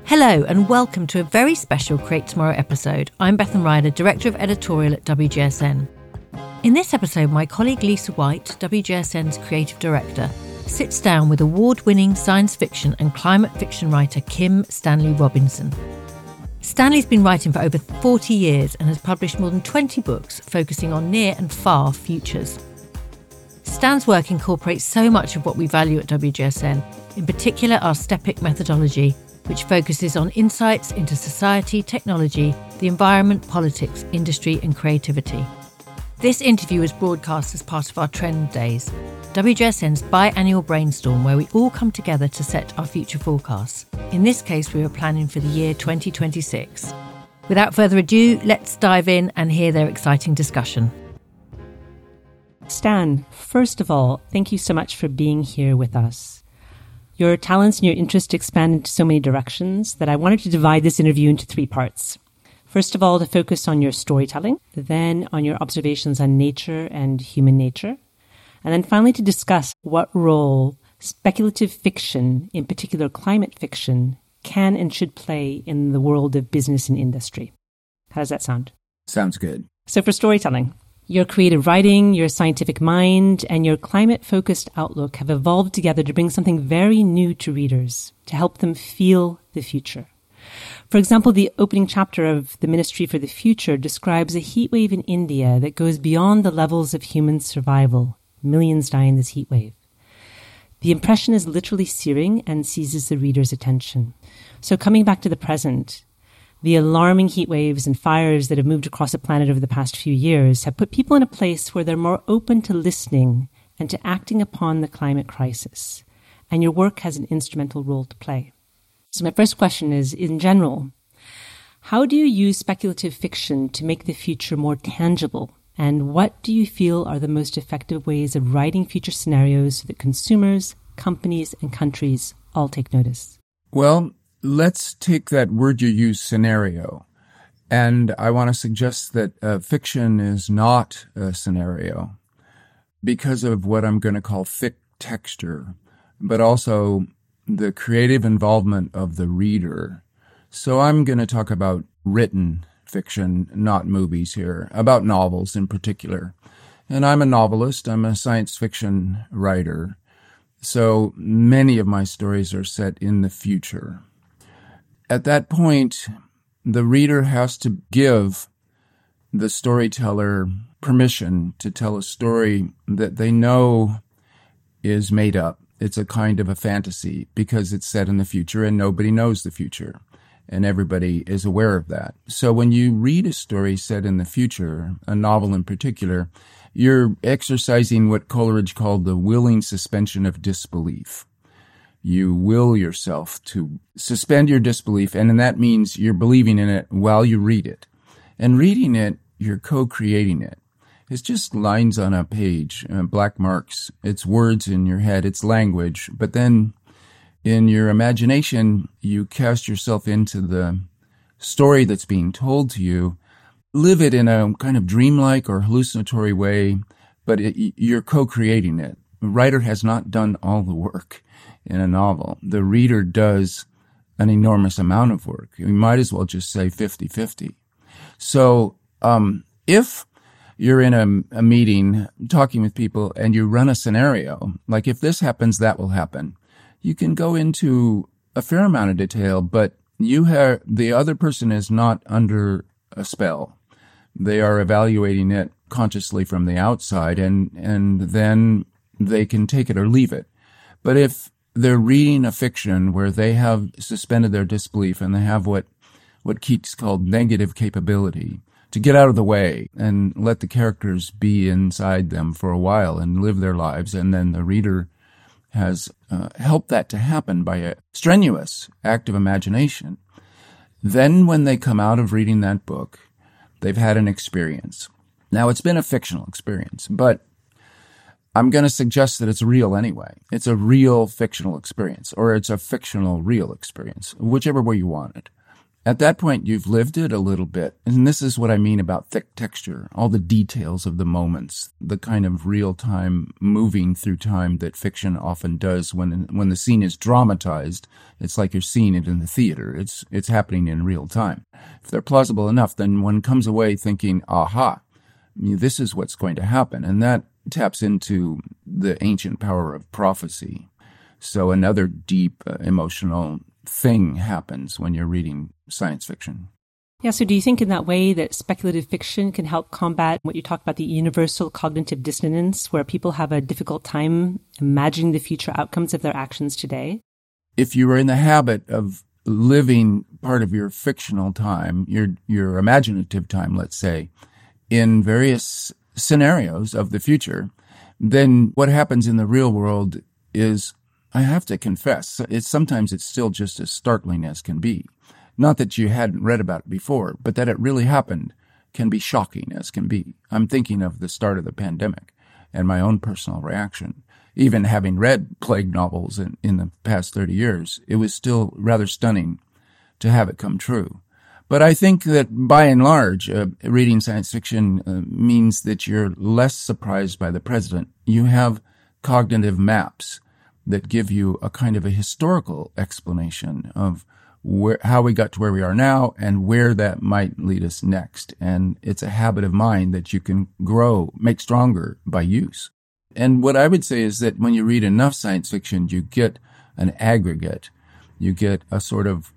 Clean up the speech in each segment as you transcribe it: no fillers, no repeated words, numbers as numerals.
Hello and welcome to a very special Create Tomorrow episode. I'm Bethan Ryder, Director of Editorial at WGSN. In this episode, my colleague Lisa White, WGSN's Creative Director, sits down with award-winning science fiction and climate fiction writer Kim Stanley Robinson. Stanley's been writing for over 40 years and has published more than 20 books focusing on near and far futures. Stan's work incorporates so much of what we value at WGSN, in particular our STEPIC methodology, which focuses on insights into society, technology, the environment, politics, industry and creativity. This interview was broadcast as part of our Trend Days, WGSN's biannual brainstorm where we all come together to set our future forecasts. In this case, we were planning for the year 2026. Without further ado, let's dive in and hear their exciting discussion. Stan, first of all, thank you so much for being here with us. Your talents and your interests expand into so many directions that I wanted to divide this interview into three parts. First of all, to focus on your storytelling, then on your observations on nature and human nature, and then finally to discuss what role speculative fiction, in particular climate fiction, can and should play in the world of business and industry. How does that sound? Sounds good. So for storytelling, your creative writing, your scientific mind, and your climate-focused outlook have evolved together to bring something very new to readers, to help them feel the future. For example, the opening chapter of The Ministry for the Future describes a heat wave in India that goes beyond the levels of human survival. Millions die in this heat wave. The impression is literally searing and seizes the reader's attention. So coming back to the present, the alarming heat waves and fires that have moved across the planet over the past few years have put people in a place where they're more open to listening and to acting upon the climate crisis. And your work has an instrumental role to play. So my first question is, in general, how do you use speculative fiction to make the future more tangible? And what do you feel are the most effective ways of writing future scenarios so that consumers, companies, and countries all take notice? Well, let's take that word you use, scenario. And I want to suggest that fiction is not a scenario because of what I'm going to call thick texture, but also the creative involvement of the reader. So I'm going to talk about written fiction, not movies here, about novels in particular. And I'm a novelist. I'm a science fiction writer. So many of my stories are set in the future. At that point, the reader has to give the storyteller permission to tell a story that they know is made up. It's a kind of a fantasy because it's set in the future and nobody knows the future. And everybody is aware of that. So when you read a story set in the future, a novel in particular, you're exercising what Coleridge called the willing suspension of disbelief. You will yourself to suspend your disbelief, and that means you're believing in it while you read it. And reading it, you're co-creating it. It's just lines on a page, black marks. It's words in your head, it's language. But then in your imagination, you cast yourself into the story that's being told to you, live it in a kind of dreamlike or hallucinatory way, but you're co-creating it. The writer has not done all the work in a novel. The reader does an enormous amount of work. You might as well just say 50-50. So if you're in a meeting talking with people and you run a scenario, like if this happens, that will happen, you can go into a fair amount of detail, but the other person is not under a spell. They are evaluating it consciously from the outside, and then they can take it or leave it. But if they're reading a fiction where they have suspended their disbelief and they have what Keats called negative capability, to get out of the way and let the characters be inside them for a while and live their lives, and then the reader has helped that to happen by a strenuous act of imagination. Then when they come out of reading that book, they've had an experience. Now, it's been a fictional experience, but I'm going to suggest that it's real anyway. It's a real fictional experience, or it's a fictional real experience, whichever way you want it. At that point, you've lived it a little bit. And this is what I mean about thick texture, all the details of the moments, the kind of real-time moving through time that fiction often does when the scene is dramatized. It's like you're seeing it in the theater. It's happening in real time. If they're plausible enough, then one comes away thinking, aha, this is what's going to happen. And that taps into the ancient power of prophecy. So another deep emotional thing happens when you're reading science fiction. Yeah, so do you think in that way that speculative fiction can help combat what you talk about, the universal cognitive dissonance, where people have a difficult time imagining the future outcomes of their actions today? If you are in the habit of living part of your fictional time, your imaginative time, let's say, in various scenarios of the future, then what happens in the real world is, I have to confess, sometimes it's still just as startling as can be. Not that you hadn't read about it before, but that it really happened can be shocking as can be. I'm thinking of the start of the pandemic and my own personal reaction. Even having read plague novels in the past 30 years, it was still rather stunning to have it come true. But I think that by and large, reading science fiction means that you're less surprised by the president. You have cognitive maps that give you a kind of a historical explanation of how we got to where we are now and where that might lead us next. And it's a habit of mind that you can grow, make stronger by use. And what I would say is that when you read enough science fiction, you get an aggregate. You get a sort of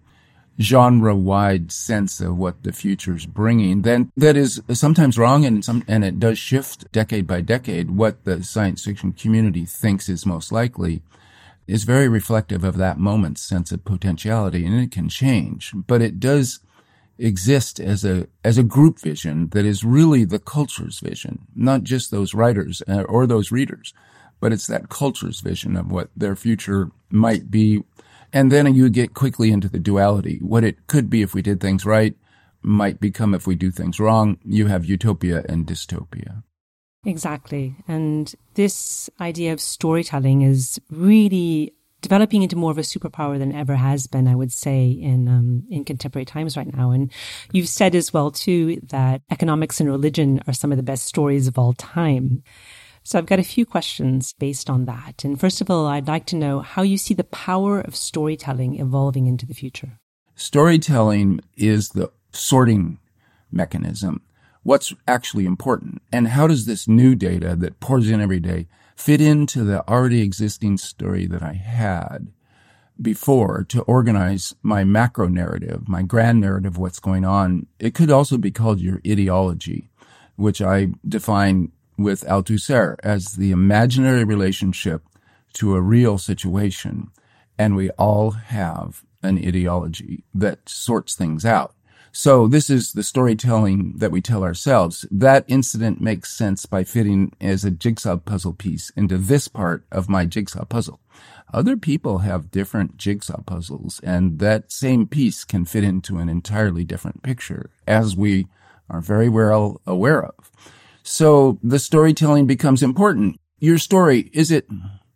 genre-wide sense of what the future's bringing. Then that is sometimes wrong, and it does shift decade by decade. What the science fiction community thinks is most likely is very reflective of that moment's sense of potentiality, and it can change. But it does exist as a group vision that is really the culture's vision, not just those writers or those readers, but it's that culture's vision of what their future might be. And then you get quickly into the duality. What it could be if we did things right might become if we do things wrong. You have utopia and dystopia. Exactly. And this idea of storytelling is really developing into more of a superpower than ever has been, I would say, in contemporary times right now. And you've said as well, too, that economics and religion are some of the best stories of all time. So I've got a few questions based on that. And first of all, I'd like to know how you see the power of storytelling evolving into the future. Storytelling is the sorting mechanism. What's actually important? And how does this new data that pours in every day fit into the already existing story that I had before to organize my macro narrative, my grand narrative of what's going on? It could also be called your ideology, which I define with Althusser as the imaginary relationship to a real situation. And we all have an ideology that sorts things out. So this is the storytelling that we tell ourselves. That incident makes sense by fitting as a jigsaw puzzle piece into this part of my jigsaw puzzle. Other people have different jigsaw puzzles, and that same piece can fit into an entirely different picture, as we are very well aware of. So the storytelling becomes important. Your story, is it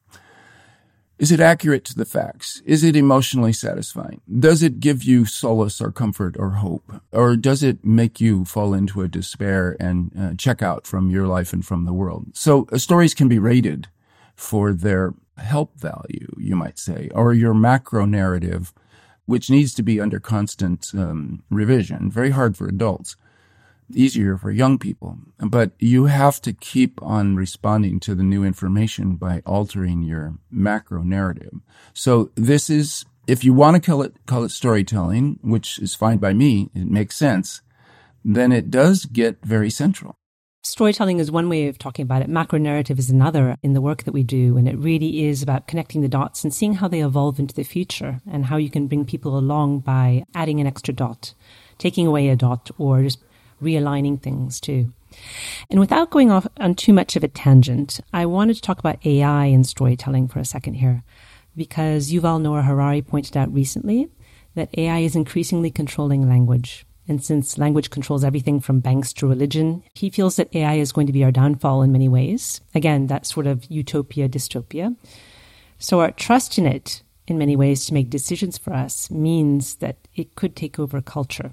accurate to the facts? Is it emotionally satisfying? Does it give you solace or comfort or hope? Or does it make you fall into a despair and check out from your life and from the world? So stories can be rated for their help value, you might say, or your macro narrative, which needs to be under constant revision. Very hard for adults. Easier for young people. But you have to keep on responding to the new information by altering your macro narrative. So this is, if you want to call it storytelling, which is fine by me, it makes sense, then it does get very central. Storytelling is one way of talking about it. Macro narrative is another in the work that we do. And it really is about connecting the dots and seeing how they evolve into the future and how you can bring people along by adding an extra dot, taking away a dot, or just realigning things too. And without going off on too much of a tangent, I wanted to talk about AI and storytelling for a second here, because Yuval Noah Harari pointed out recently that AI is increasingly controlling language. And since language controls everything from banks to religion, he feels that AI is going to be our downfall in many ways. Again, that sort of utopia, dystopia. So our trust in it in many ways to make decisions for us means that it could take over culture.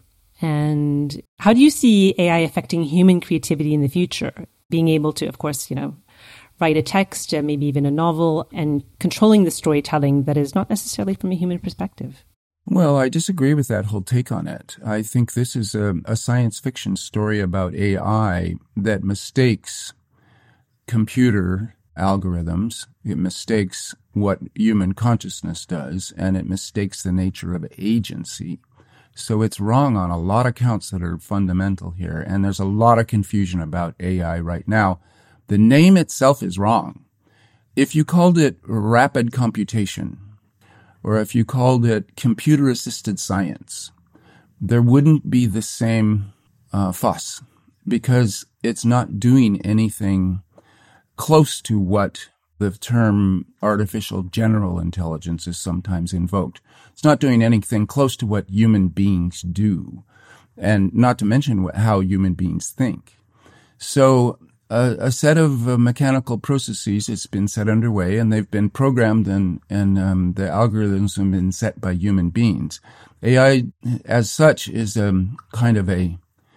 And how do you see AI affecting human creativity in the future? Being able to, of course, write a text, maybe even a novel, and controlling the storytelling that is not necessarily from a human perspective. Well, I disagree with that whole take on it. I think this is a science fiction story about AI that mistakes computer algorithms. It mistakes what human consciousness does, and it mistakes the nature of agency. So it's wrong on a lot of counts that are fundamental here, and there's a lot of confusion about AI right now. The name itself is wrong. If you called it rapid computation, or if you called it computer-assisted science, there wouldn't be the same fuss, because it's not doing anything close to what the term artificial general intelligence is sometimes invoked. It's not doing anything close to what human beings do, and not to mention how human beings think. So a set of mechanical processes has been set underway, and they've been programmed, and the algorithms have been set by human beings. AI, as such, is kind of a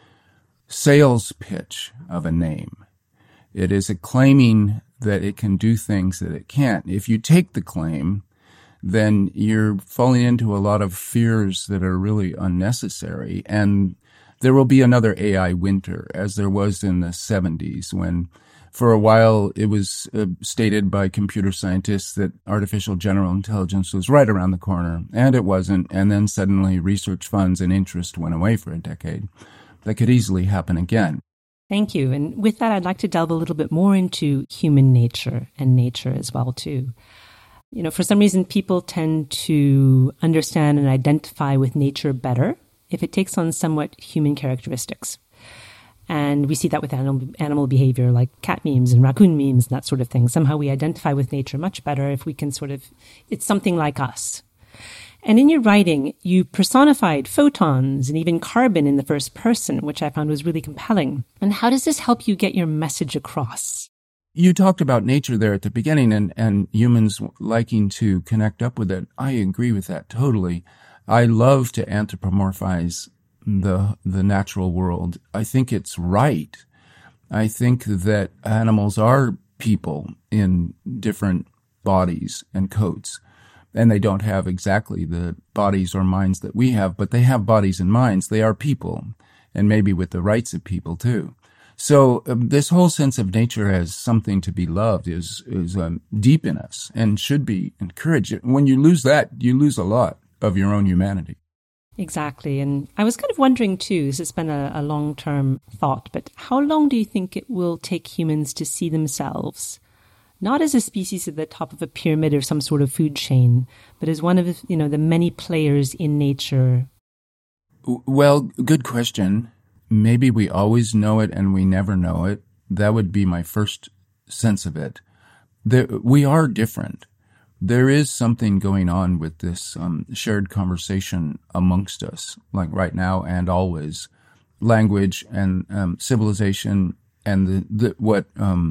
sales pitch of a name. It is a claiming that it can do things that it can't. If you take the claim, then you're falling into a lot of fears that are really unnecessary. And there will be another AI winter, as there was in the 70s, when for a while it was stated by computer scientists that artificial general intelligence was right around the corner, and it wasn't. And then suddenly research funds and interest went away for a decade. That could easily happen again. Thank you. And with that, I'd like to delve a little bit more into human nature and nature as well, too. For some reason, people tend to understand and identify with nature better if it takes on somewhat human characteristics. And we see that with animal behavior, like cat memes and raccoon memes and that sort of thing. Somehow we identify with nature much better if we can it's something like us. And in your writing, you personified photons and even carbon in the first person, which I found was really compelling. And how does this help you get your message across? You talked about nature there at the beginning and humans liking to connect up with it. I agree with that totally. I love to anthropomorphize the natural world. I think it's right. I think that animals are people in different bodies and coats. And they don't have exactly the bodies or minds that we have, but they have bodies and minds. They are people, and maybe with the rights of people too. So this whole sense of nature as something to be loved is deep in us and should be encouraged. When you lose that, you lose a lot of your own humanity. Exactly. And I was kind of wondering too, this has been a long-term thought, but how long do you think it will take humans to see themselves not as a species at the top of a pyramid or some sort of food chain, but as one of the many players in nature? Well, good question. Maybe we always know it and we never know it. That would be my first sense of it. We are different. There is something going on with this shared conversation amongst us, like right now and always. Language and civilization and what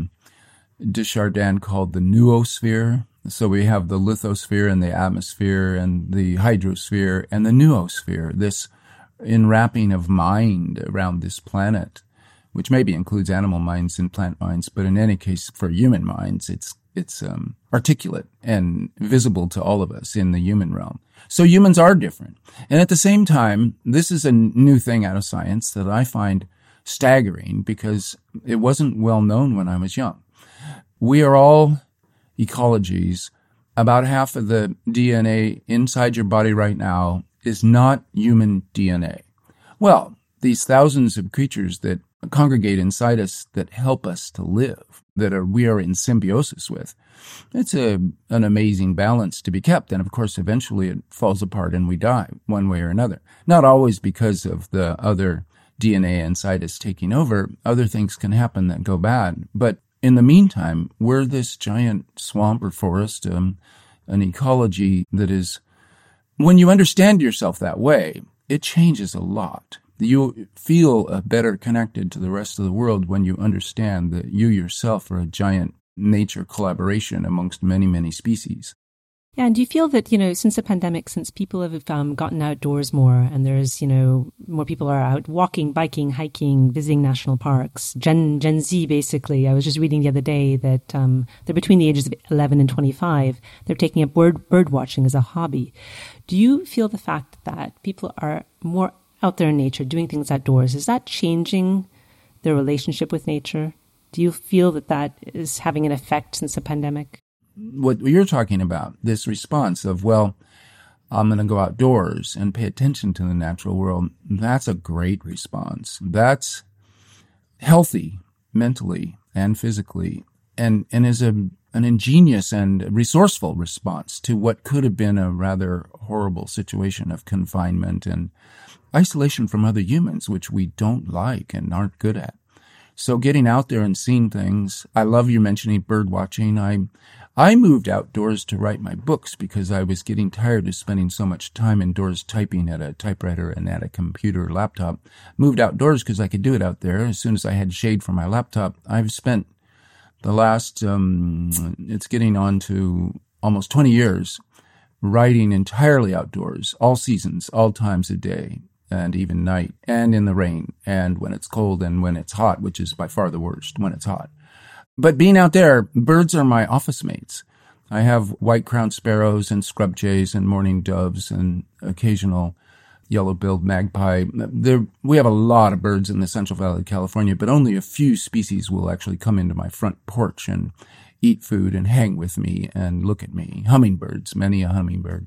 Desjardins called the noosphere. So we have the lithosphere and the atmosphere and the hydrosphere and the noosphere, this enwrapping of mind around this planet, which maybe includes animal minds and plant minds, but in any case, for human minds, it's articulate and visible to all of us in the human realm. So humans are different. And at the same time, this is a new thing out of science that I find staggering because it wasn't well known when I was young. We are all ecologies. About half of the DNA inside your body right now is not human DNA. Well, these thousands of creatures that congregate inside us that help us to live, we are in symbiosis with, it's an amazing balance to be kept. And of course, eventually it falls apart and we die one way or another. Not always because of the other DNA inside us taking over. Other things can happen that go bad. But in the meantime, we're this giant swamp or forest, an ecology that is, when you understand yourself that way, it changes a lot. You feel better connected to the rest of the world when you understand that you yourself are a giant nature collaboration amongst many, many species. Yeah, and do you feel that, since the pandemic, since people have gotten outdoors more and there's, more people are out walking, biking, hiking, visiting national parks, Gen Z basically, I was just reading the other day that they're between the ages of 11 and 25, they're taking up bird watching as a hobby. Do you feel the fact that people are more out there in nature, doing things outdoors, is that changing their relationship with nature? Do you feel that is having an effect since the pandemic? What you're talking about, this response of, well, I'm going to go outdoors and pay attention to the natural world, that's a great response. That's healthy mentally and physically and is an ingenious and resourceful response to what could have been a rather horrible situation of confinement and isolation from other humans, which we don't like and aren't good at. So getting out there and seeing things, I love you mentioning bird watching. I moved outdoors to write my books because I was getting tired of spending so much time indoors typing at a typewriter and at a computer laptop. Moved outdoors because I could do it out there. As soon as I had shade for my laptop, I've spent the last, it's getting on to almost 20 years writing entirely outdoors, all seasons, all times of day, and even night, and in the rain, and when it's cold and when it's hot, which is by far the worst when it's hot. But being out there, birds are my office mates. I have white-crowned sparrows and scrub jays and mourning doves and occasional yellow-billed magpie. We have a lot of birds in the Central Valley of California, but only a few species will actually come into my front porch and eat food and hang with me and look at me. Hummingbirds, many a hummingbird.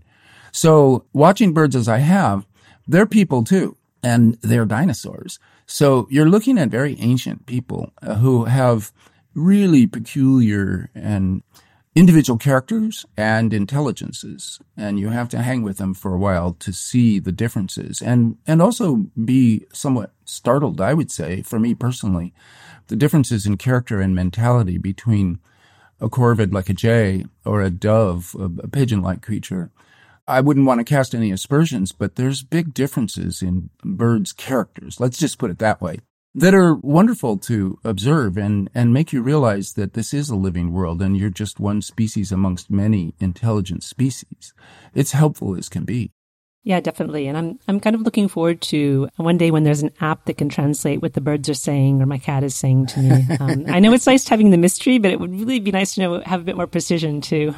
So watching birds as I have, they're people too, and they're dinosaurs. So you're looking at very ancient people who have really peculiar and individual characters and intelligences, and you have to hang with them for a while to see the differences and also be somewhat startled, I would say, for me personally, the differences in character and mentality between a corvid like a jay or a dove, a pigeon-like creature. I wouldn't want to cast any aspersions, but there's big differences in birds' characters, let's just put it that way, that are wonderful to observe and make you realize that this is a living world and you're just one species amongst many intelligent species. It's helpful as can be. Yeah, definitely. And I'm kind of looking forward to one day when there's an app that can translate what the birds are saying or my cat is saying to me. I know it's nice having the mystery, but it would really be nice to have a bit more precision too.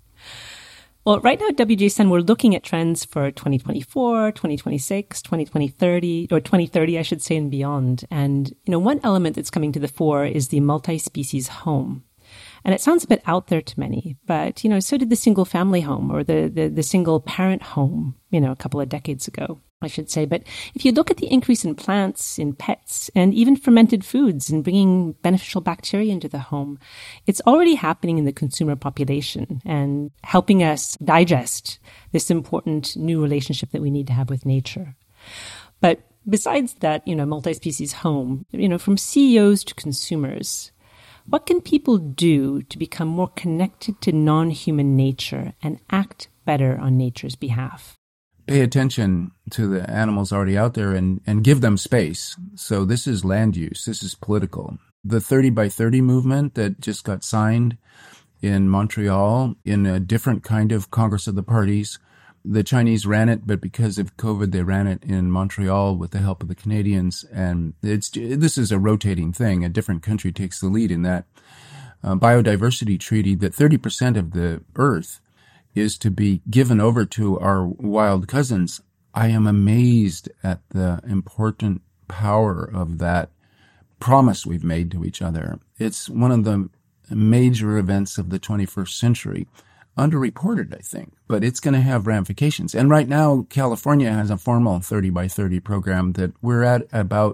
Well, right now at WJSN, we're looking at trends for 2024, 2026, 2030, or 2030, I should say, and beyond. And, one element that's coming to the fore is the multi-species home. And it sounds a bit out there to many, but, so did the single family home or the single parent home, a couple of decades ago, I should say. But if you look at the increase in plants, in pets, and even fermented foods and bringing beneficial bacteria into the home, it's already happening in the consumer population and helping us digest this important new relationship that we need to have with nature. But besides that, multi-species home, from CEOs to consumers, what can people do to become more connected to non-human nature and act better on nature's behalf? Pay attention to the animals already out there and give them space. So this is land use. This is political. The 30 by 30 movement that just got signed in Montreal in a different kind of Congress of the Parties. The Chinese ran it, but because of COVID, they ran it in Montreal with the help of the Canadians. And this is a rotating thing. A different country takes the lead in that biodiversity treaty that 30% of the earth is to be given over to our wild cousins. I am amazed at the important power of that promise we've made to each other. It's one of the major events of the 21st century. Underreported, I think, but it's going to have ramifications. And right now, California has a formal 30 by 30 program that we're at about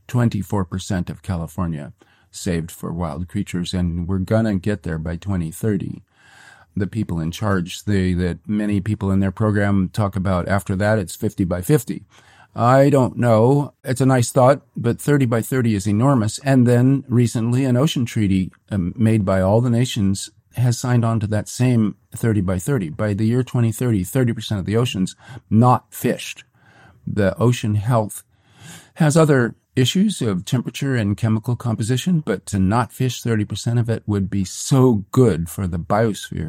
24% of California saved for wild creatures, and we're going to get there by 2030. The people in charge, that many people in their program talk about after that, it's 50 by 50. I don't know. It's a nice thought, but 30 by 30 is enormous. And then recently an ocean treaty made by all the nations has signed on to that same 30 by 30. By the year 2030, 30% of the ocean's not fished. The ocean health has other issues of temperature and chemical composition, but to not fish 30% of it would be so good for the biosphere,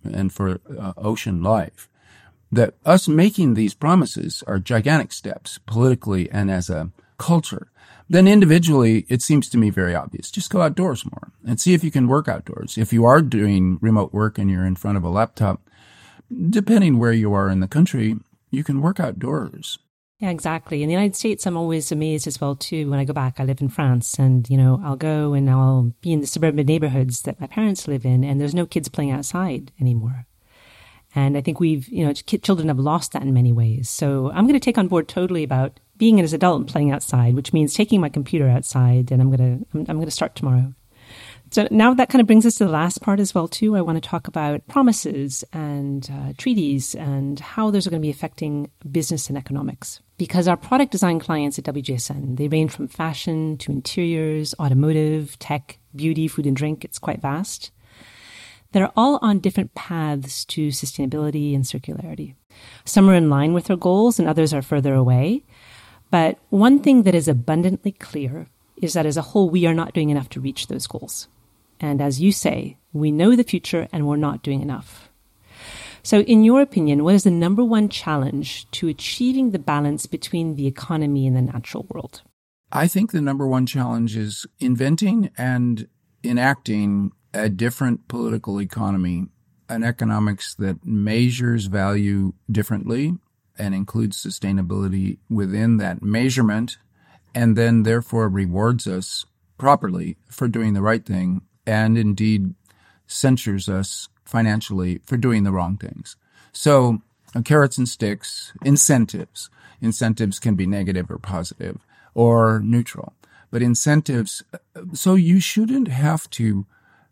and for ocean life. That us making these promises are gigantic steps politically and as a culture. Then individually, it seems to me very obvious. Just go outdoors more and see if you can work outdoors. If you are doing remote work and you're in front of a laptop, depending where you are in the country, you can work outdoors. Yeah, exactly. In the United States, I'm always amazed as well, too. When I go back, I live in France and, I'll go and I'll be in the suburban neighborhoods that my parents live in, and there's no kids playing outside anymore. And I think children have lost that in many ways. So I'm going to take on board totally about being an adult and playing outside, which means taking my computer outside, and I'm going to start tomorrow. So now that kind of brings us to the last part as well, too. I want to talk about promises and treaties and how those are going to be affecting business and economics. Because our product design clients at WGSN, they range from fashion to interiors, automotive, tech, beauty, food and drink. It's quite vast. They're all on different paths to sustainability and circularity. Some are in line with their goals and others are further away. But one thing that is abundantly clear is that as a whole, we are not doing enough to reach those goals. And as you say, we know the future and we're not doing enough. So in your opinion, what is the number one challenge to achieving the balance between the economy and the natural world? I think the number one challenge is inventing and enacting a different political economy, an economics that measures value differently and includes sustainability within that measurement, and then therefore rewards us properly for doing the right thing and indeed censures us financially for doing the wrong things. So carrots and sticks, incentives. Incentives can be negative or positive or neutral, but incentives, so you shouldn't have to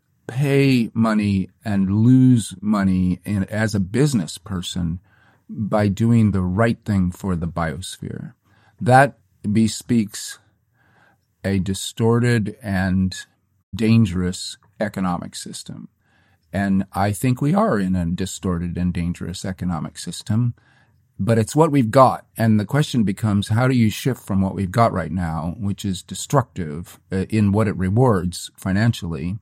pay money and lose money as a business person by doing the right thing for the biosphere. That bespeaks a distorted and dangerous economic system. And I think we are in a distorted and dangerous economic system, but it's what we've got. And the question becomes, how do you shift from what we've got right now, which is destructive in what it rewards financially,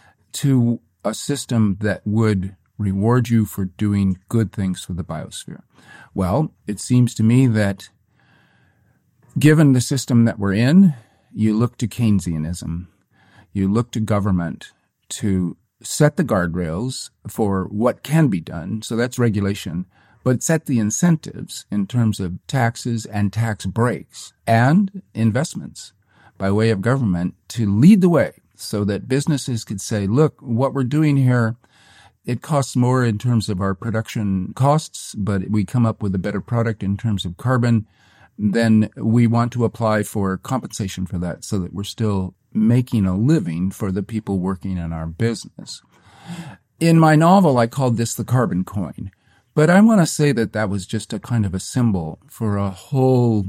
to a system that would reward you for doing good things for the biosphere? Well, it seems to me that given the system that we're in, you look to Keynesianism. You look to government to set the guardrails for what can be done. So that's regulation. But set the incentives in terms of taxes and tax breaks and investments by way of government to lead the way so that businesses could say, look, what we're doing here, it costs more in terms of our production costs, but we come up with a better product in terms of carbon. Then we want to apply for compensation for that so that we're still making a living for the people working in our business. In my novel, I called this the carbon coin, but I want to say that that was just a kind of a symbol for a whole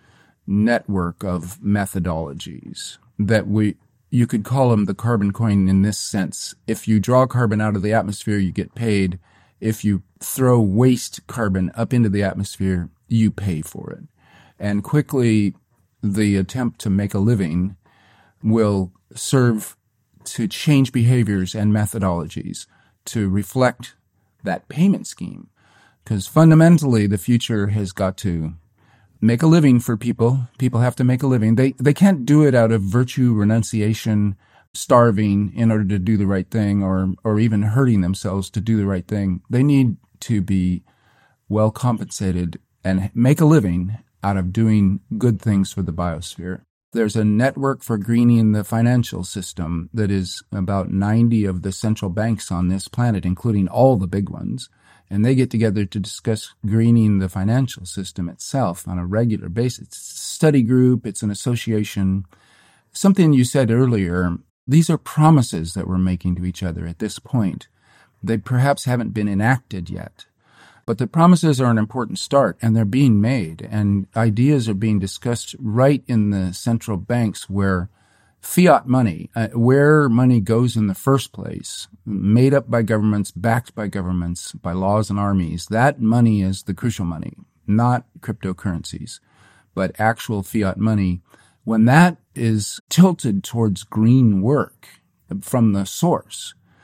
network of methodologies that you could call them the carbon coin in this sense. If you draw carbon out of the atmosphere, you get paid. If you throw waste carbon up into the atmosphere, you pay for it. And quickly, the attempt to make a living will serve to change behaviors and methodologies to reflect that payment scheme. Because fundamentally, the future has got to make a living for people. People have to make a living. They can't do it out of virtue, renunciation, starving in order to do the right thing, or even hurting themselves to do the right thing. They need to be well compensated and make a living out of doing good things for the biosphere. There's a network for greening the financial system that is about 90 of the central banks on this planet, including all the big ones. And they get together to discuss greening the financial system itself on a regular basis. It's a study group. It's an association. Something you said earlier, these are promises that we're making to each other at this point. They perhaps haven't been enacted yet. But the promises are an important start, and they're being made, and ideas are being discussed right in the central banks where fiat money, where money goes in the first place, made up by governments, backed by governments, by laws and armies, that money is the crucial money, not cryptocurrencies, but actual fiat money. When that is tilted towards green work from the source,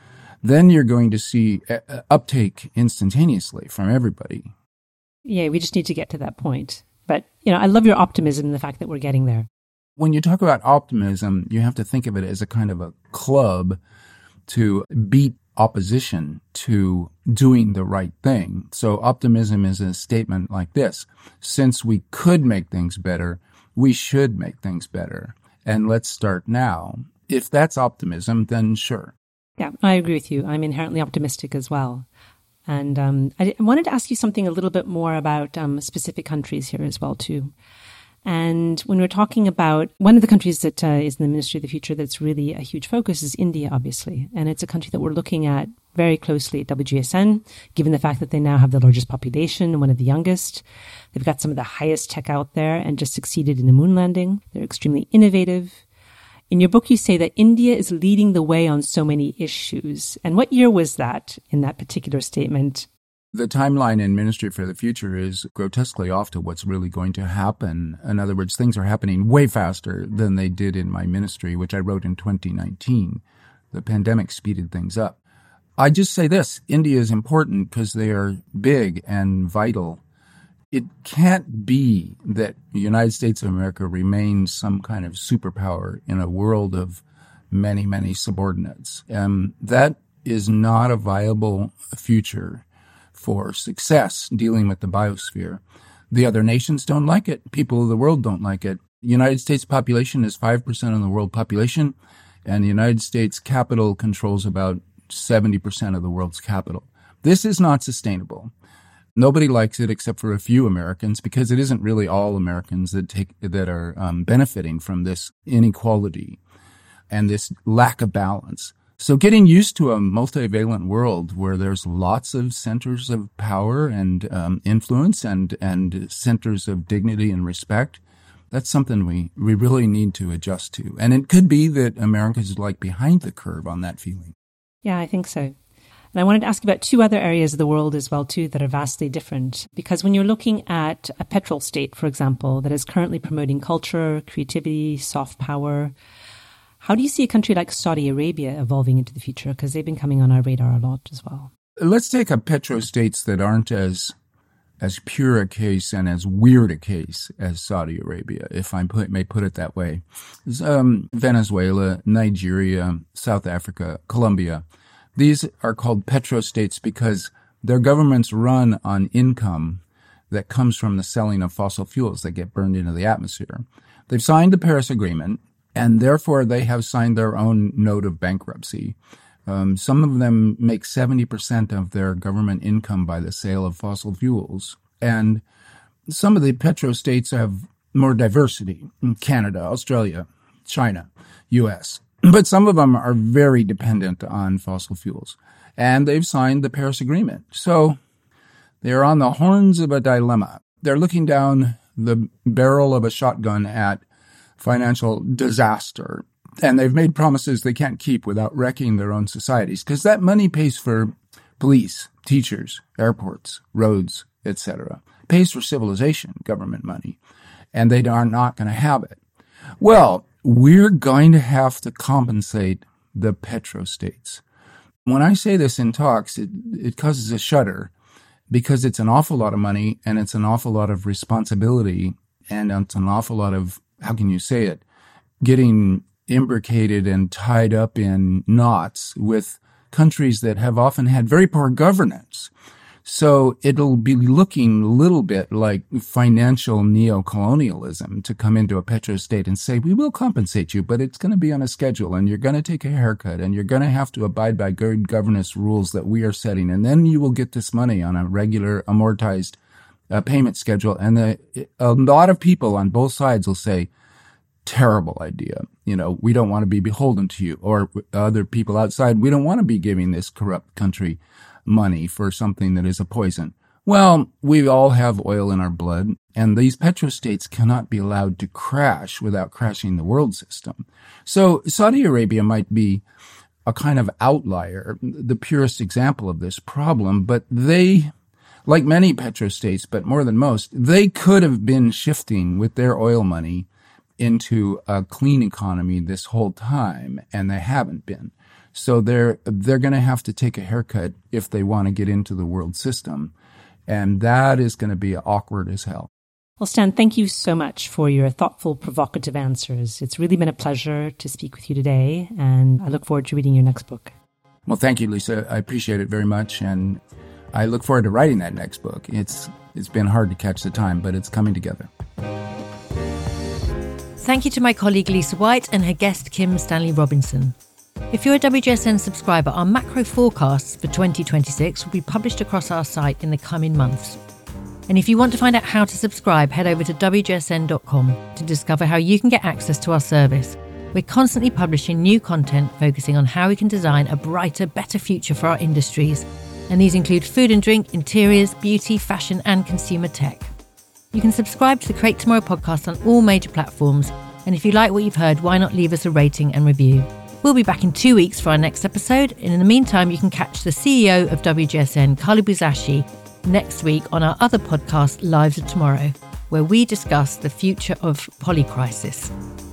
then you're going to see uptake instantaneously from everybody. Yeah, we just need to get to that point. But, I love your optimism and the fact that we're getting there. When you talk about optimism, you have to think of it as a kind of a club to beat opposition to doing the right thing. So optimism is a statement like this: since we could make things better, we should make things better. And let's start now. If that's optimism, then sure. Yeah, I agree with you. I'm inherently optimistic as well. And I wanted to ask you something a little bit more about specific countries here as well, too. And when we're talking about one of the countries that is in the Ministry of the Future that's really a huge focus is India, obviously. And it's a country that we're looking at very closely at WGSN, given the fact that they now have the largest population, one of the youngest. They've got some of the highest tech out there and just succeeded in the moon landing. They're extremely innovative. In your book, you say that India is leading the way on so many issues. And what year was that in that particular statement? The timeline in Ministry for the Future is grotesquely off to what's really going to happen. In other words, things are happening way faster than they did in my ministry, which I wrote in 2019. The pandemic speeded things up. I just say this: India is important because they are big and vital. It can't be that the United States of America remains some kind of superpower in a world of many, many subordinates. That is not a viable future for success dealing with the biosphere. The other nations don't like it. People of the world don't like it. The United States population is 5% of the world population, and the United States capital controls about 70% of the world's capital. This is not sustainable. Nobody likes it except for a few Americans, because it isn't really all Americans that are benefiting from this inequality and this lack of balance. So getting used to a multivalent world where there's lots of centers of power and influence and centers of dignity and respect, that's something we really need to adjust to. And it could be that America's like behind the curve on that feeling. Yeah, I think so. And I wanted to ask about two other areas of the world as well, too, that are vastly different. Because when you're looking at a petrol state, for example, that is currently promoting culture, creativity, soft power, how do you see a country like Saudi Arabia evolving into the future? Because they've been coming on our radar a lot as well. Let's take a petrostates that aren't as pure a case and as weird a case as Saudi Arabia, if I may put it that way. Venezuela, Nigeria, South Africa, Colombia. These are called petrostates because their governments run on income that comes from the selling of fossil fuels that get burned into the atmosphere. They've signed the Paris Agreement, and therefore they have signed their own note of bankruptcy. Some of them make 70% of their government income by the sale of fossil fuels. And some of the petrostates have more diversity: Canada, Australia, China, U.S. But some of them are very dependent on fossil fuels. And they've signed the Paris Agreement. So they're on the horns of a dilemma. They're looking down the barrel of a shotgun at financial disaster. And they've made promises they can't keep without wrecking their own societies, because that money pays for police, teachers, airports, roads, etc. Pays for civilization, government money. And they are not going to have it. Well, we're going to have to compensate the petrostates. When I say this in talks, it causes a shudder, because it's an awful lot of money and it's an awful lot of responsibility and it's an awful lot of, how can you say it, getting imbricated and tied up in knots with countries that have often had very poor governance. So it'll be looking a little bit like financial neo-colonialism to come into a petrostate and say, we will compensate you, but it's going to be on a schedule and you're going to take a haircut and you're going to have to abide by good governance rules that we are setting. And then you will get this money on a regular amortized payment schedule. And a lot of people on both sides will say, terrible idea. We don't want to be beholden to you. Or other people outside, we don't want to be giving this corrupt country money for something that is a poison. Well, we all have oil in our blood, and these petrostates cannot be allowed to crash without crashing the world system. So Saudi Arabia might be a kind of outlier, the purest example of this problem, but they, like many petrostates, but more than most, they could have been shifting with their oil money into a clean economy this whole time, and they haven't been. So they're going to have to take a haircut if they want to get into the world system. And that is going to be awkward as hell. Well, Stan, thank you so much for your thoughtful, provocative answers. It's really been a pleasure to speak with you today, and I look forward to reading your next book. Well, thank you, Lisa. I appreciate it very much, and I look forward to writing that next book. It's been hard to catch the time, but it's coming together. Thank you to my colleague Lisa White and her guest Kim Stanley Robinson. If you're a WGSN subscriber, our macro forecasts for 2026 will be published across our site in the coming months. And if you want to find out how to subscribe, head over to WGSN.com to discover how you can get access to our service. We're constantly publishing new content focusing on how we can design a brighter, better future for our industries. And these include food and drink, interiors, beauty, fashion, and consumer tech. You can subscribe to the Create Tomorrow podcast on all major platforms. And if you like what you've heard, why not leave us a rating and review? We'll be back in 2 weeks for our next episode. And in the meantime, you can catch the CEO of WGSN, Carly Busashi, next week on our other podcast, Lives of Tomorrow, where we discuss the future of polycrisis.